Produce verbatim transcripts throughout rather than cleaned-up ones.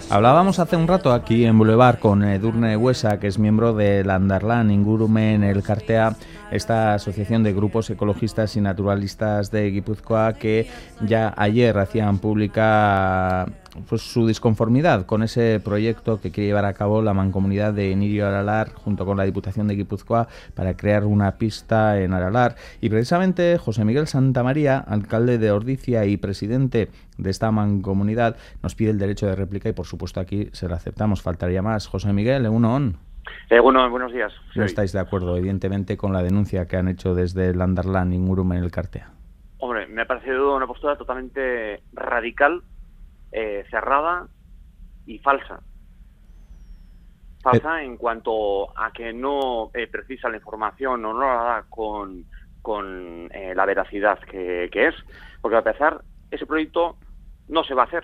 Hablábamos hace un rato aquí en Boulevard con Edurne Huesa, que es miembro de Landarlan Ingurumen Elkartea, esta asociación de grupos ecologistas y naturalistas de Guipúzcoa, que ya ayer hacían pública pues su disconformidad con ese proyecto que quiere llevar a cabo la Mancomunidad de Enirio Aralar junto con la Diputación de Guipúzcoa para crear una pista en Aralar. Y precisamente José Miguel Santamaría, alcalde de Ordizia y presidente de esta mancomunidad, nos pide el derecho de réplica y por supuesto aquí se lo aceptamos, faltaría más. José Miguel, egunon. Eh, bueno, buenos días. No estáis de acuerdo, evidentemente, con la denuncia que han hecho desde Landarlan Ingurumen Elkartea. Hombre, me ha parecido una postura totalmente radical, eh, cerrada y falsa. Falsa eh. en cuanto a que no eh, precisa la información o no la da con, con eh, la veracidad que, que es, porque a empezar, ese proyecto no se va a hacer.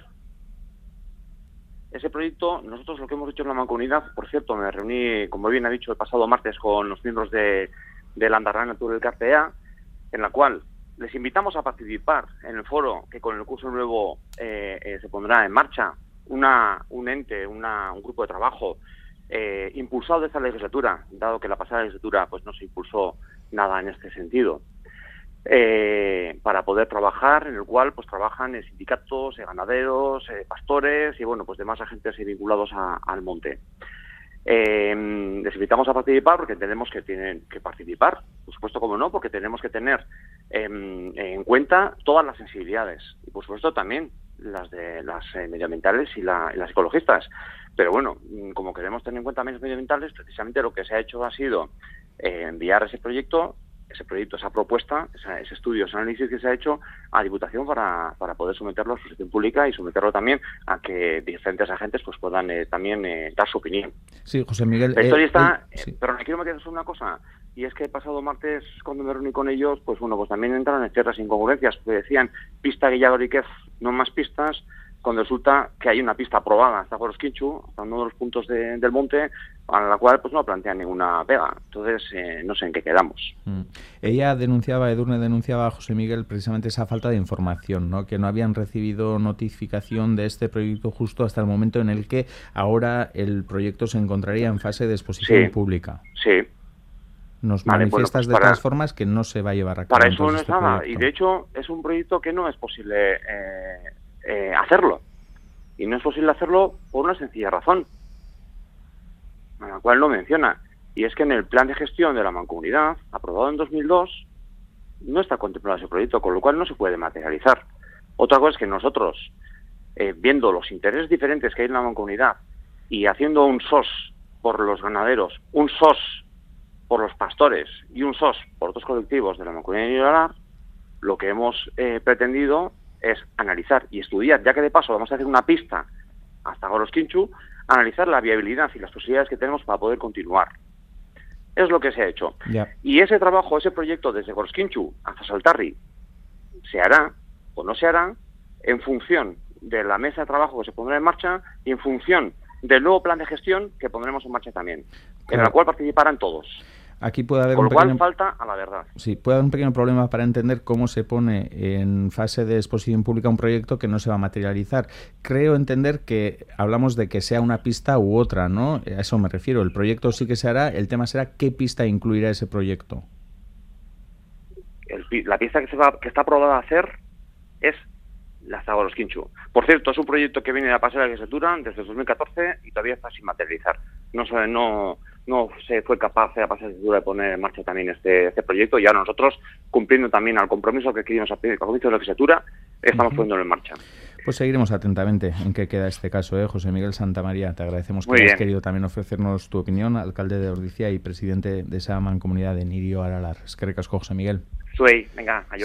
Ese proyecto, nosotros lo que hemos hecho en la mancomunidad, por cierto, me reuní, como bien ha dicho, el pasado martes con los miembros de, de Landarlan Elkartea, en la cual les invitamos a participar en el foro que con el curso nuevo eh, eh, se pondrá en marcha, una, un ente, una, un grupo de trabajo eh, impulsado de esta legislatura, dado que la pasada legislatura pues no se impulsó nada en este sentido. Eh, para poder trabajar, en el cual pues trabajan eh, sindicatos, eh, ganaderos, eh, pastores y bueno, pues demás agentes eh, vinculados a, al monte. Eh, les invitamos a participar porque entendemos que tienen que participar, por supuesto, como no, porque tenemos que tener eh, en cuenta todas las sensibilidades y por supuesto también las de las eh, medioambientales y, la, y las ecologistas. Pero bueno, como queremos tener en cuenta también las medioambientales, precisamente lo que se ha hecho ha sido eh, enviar ese proyecto ese proyecto, esa propuesta, esa, ese estudio, ese análisis que se ha hecho a Diputación para, para poder someterlo a su sesión pública y someterlo también a que diferentes agentes pues puedan eh, también eh, dar su opinión. Sí, José Miguel. La historia eh, está, eh, sí. pero me quiero meter una cosa, y es que el pasado martes, cuando me reuní con ellos, pues bueno, pues también entraron en ciertas incongruencias, porque decían pista Guillagoriquez, no más pistas, cuando resulta que hay una pista aprobada hasta Gorosquinchu, hasta uno de los puntos de, del monte, a la cual pues no plantean ninguna pega. Entonces, eh, no sé en qué quedamos. Mm. Ella denunciaba, Edurne denunciaba a José Miguel precisamente esa falta de información, ¿no? Que no habían recibido notificación de este proyecto justo hasta el momento en el que ahora el proyecto se encontraría en fase de exposición sí, pública. Sí. Nos vale, manifiestas bueno, pues de para, todas formas que no se va a llevar a cabo. Para eso no es este nada. proyecto. Y de hecho es un proyecto que no es posible eh, eh, hacerlo. Y no es posible hacerlo por una sencilla razón, a la cual no menciona, y es que en el plan de gestión de la mancomunidad, aprobado en dos mil dos, no está contemplado ese proyecto, con lo cual no se puede materializar. Otra cosa es que nosotros, eh, viendo los intereses diferentes que hay en la mancomunidad y haciendo un S O S por los ganaderos, un S O S por los pastores y un S O S por otros colectivos de la mancomunidad de Enirio Aralar, lo que hemos eh, pretendido es analizar y estudiar, ya que de paso vamos a hacer una pista hasta Gorosquinchu, analizar la viabilidad y las posibilidades que tenemos para poder continuar. Es lo que se ha hecho. Yeah. Y ese trabajo, ese proyecto desde Gorosquinchu hasta Saltarri, se hará o no se hará en función de la mesa de trabajo que se pondrá en marcha y en función del nuevo plan de gestión que pondremos en marcha también, claro, en la cual participarán todos. Aquí puede haber Con un lo cual pequeño... falta a la verdad. Sí, puede haber un pequeño problema para entender cómo se pone en fase de exposición pública un proyecto que no se va a materializar. Creo entender que hablamos de que sea una pista u otra, ¿no? A eso me refiero. El proyecto sí que se hará, el tema será qué pista incluirá ese proyecto. El, la pista que, se va, que está aprobada a hacer es la hasta Gorosquinchu. Por cierto, es un proyecto que viene de la pasada legislatura desde el dos mil catorce y todavía está sin materializar. No se, no, no se fue capaz de la pasada legislatura de poner en marcha también este, este proyecto y ahora nosotros, cumpliendo también al compromiso que queríamos al comienzo de la legislatura, estamos uh-huh. poniéndolo en marcha. Pues seguiremos atentamente en qué queda este caso, ¿eh? José Miguel Santamaría, te agradecemos que Muy hayas bien. querido también ofrecernos tu opinión, alcalde de Ordizia y presidente de esa mancomunidad de Enirio Aralar. Eskerrik asko, José Miguel. Zuei, venga, adiós.